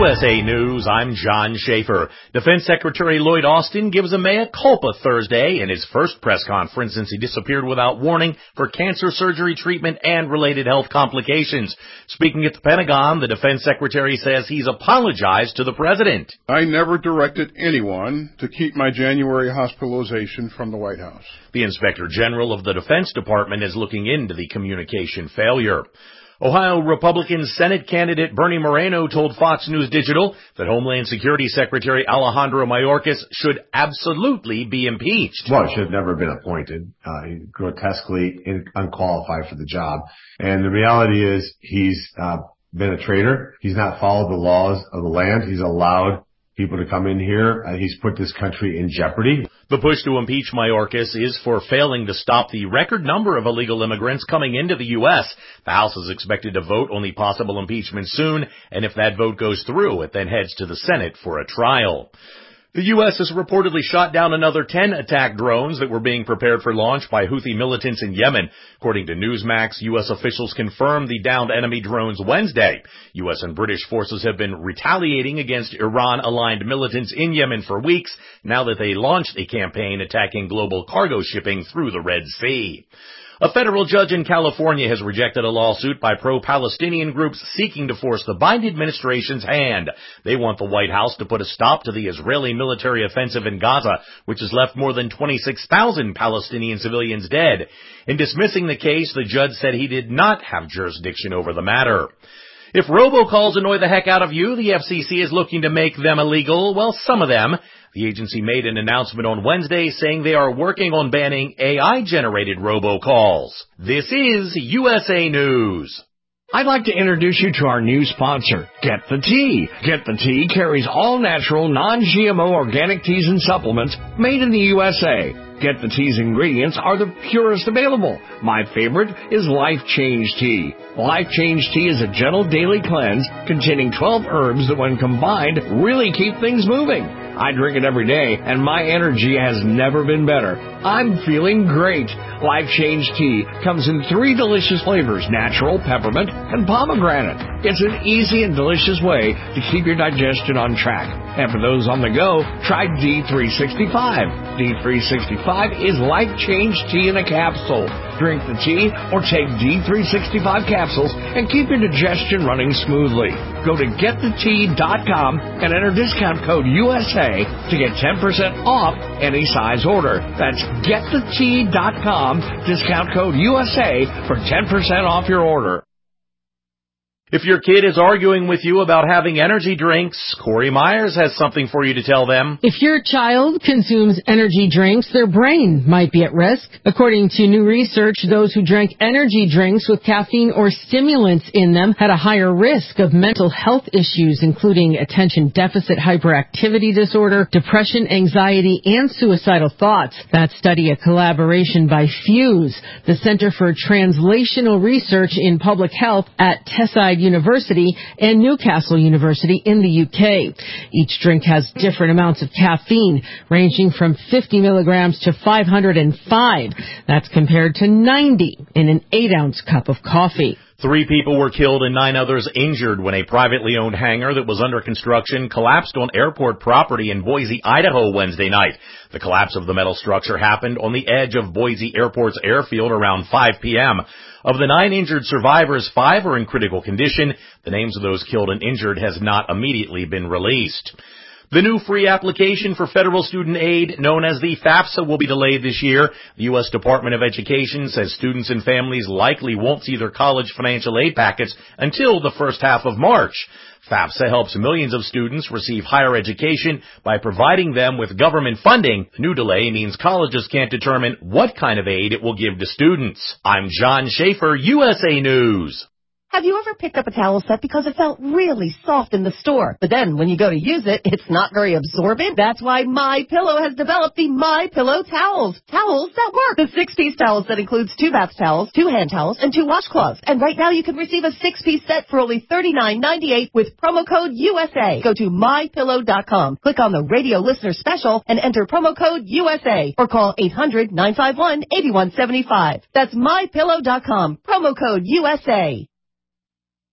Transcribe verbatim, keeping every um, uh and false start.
U S A News, I'm John Schaefer. Defense Secretary Lloyd Austin gives a mea culpa Thursday in his first press conference since he disappeared without warning for cancer surgery treatment and related health complications. Speaking at the Pentagon, the Defense Secretary says he's apologized to the President. I never directed anyone to keep my January hospitalization from the White House. The Inspector General of the Defense Department is looking into the communication failure. Ohio Republican Senate candidate Bernie Moreno told Fox News Digital that Homeland Security Secretary Alejandro Mayorkas should absolutely be impeached. Well, he should have never been appointed. Uh, he's grotesquely in, unqualified for the job. And the reality is he's uh, been a traitor. He's not followed the laws of the land. He's allowed people to come in here. Uh, he's put this country in jeopardy. The push to impeach Mayorkas is for failing to stop the record number of illegal immigrants coming into the U S. The House is expected to vote on the possible impeachment soon, and if that vote goes through, it then heads to the Senate for a trial. The U S has reportedly shot down another ten attack drones that were being prepared for launch by Houthi militants in Yemen. According to Newsmax, U S officials confirmed the downed enemy drones Wednesday. U S and British forces have been retaliating against Iran-aligned militants in Yemen for weeks, now that they launched a campaign attacking global cargo shipping through the Red Sea. A federal judge in California has rejected a lawsuit by pro-Palestinian groups seeking to force the Biden administration's hand. They want the White House to put a stop to the Israeli military offensive in Gaza, which has left more than twenty-six thousand Palestinian civilians dead. In dismissing the case, the judge said he did not have jurisdiction over the matter. If robocalls annoy the heck out of you, the F C C is looking to make them illegal. Well, some of them. The agency made an announcement on Wednesday saying they are working on banning A I-generated robocalls. This is U S A News. I'd like to introduce you to our new sponsor, Get the Tea. Get the Tea carries all natural, non-G M O organic teas and supplements made in the U S A. Get the Tea's ingredients are the purest available. My favorite is Life Change Tea. Life Change Tea is a gentle daily cleanse containing twelve herbs that when combined really keep things moving. I drink it every day, and my energy has never been better. I'm feeling great. Life Change Tea comes in three delicious flavors, natural, peppermint, and pomegranate. It's an easy and delicious way to keep your digestion on track. And for those on the go, try D three sixty-five. D three sixty-five is Life Change Tea in a capsule. Drink the tea or take D three sixty-five capsules and keep your digestion running smoothly. Go to get the tea dot com and enter discount code U S A to get ten percent off any size order. That's get the tea dot com, discount code U S A for ten percent off your order. If your kid is arguing with you about having energy drinks, Corey Myers has something for you to tell them. If your child consumes energy drinks, their brain might be at risk. According to new research, those who drank energy drinks with caffeine or stimulants in them had a higher risk of mental health issues, including attention deficit hyperactivity disorder, depression, anxiety, and suicidal thoughts. That study, a collaboration by Fuse, the Center for Translational Research in Public Health at Teesside University and Newcastle University in the U K. Each drink has different amounts of caffeine, ranging from fifty milligrams to five hundred five. That's compared to ninety in an eight-ounce cup of coffee. Three people were killed and nine others injured when a privately owned hangar that was under construction collapsed on airport property in Boise, Idaho Wednesday night. The collapse of the metal structure happened on the edge of Boise Airport's airfield around five p.m. Of the nine injured survivors, five are in critical condition. The names of those killed and injured has not immediately been released. The new free application for federal student aid, known as the FAFSA, will be delayed this year. The U S Department of Education says students and families likely won't see their college financial aid packets until the first half of March. FAFSA helps millions of students receive higher education by providing them with government funding. The new delay means colleges can't determine what kind of aid it will give to students. I'm John Schaefer, U S A News. Have you ever picked up a towel set because it felt really soft in the store, but then when you go to use it, it's not very absorbent? That's why MyPillow has developed the MyPillow towels. Towels that work. The six-piece towel set includes two bath towels, two hand towels, and two washcloths. And right now you can receive a six-piece set for only thirty-nine ninety-eight with promo code U S A. Go to my pillow dot com, click on the radio listener special, and enter promo code U S A, or call eight hundred nine five one eight one seven five. That's my pillow dot com, promo code U S A.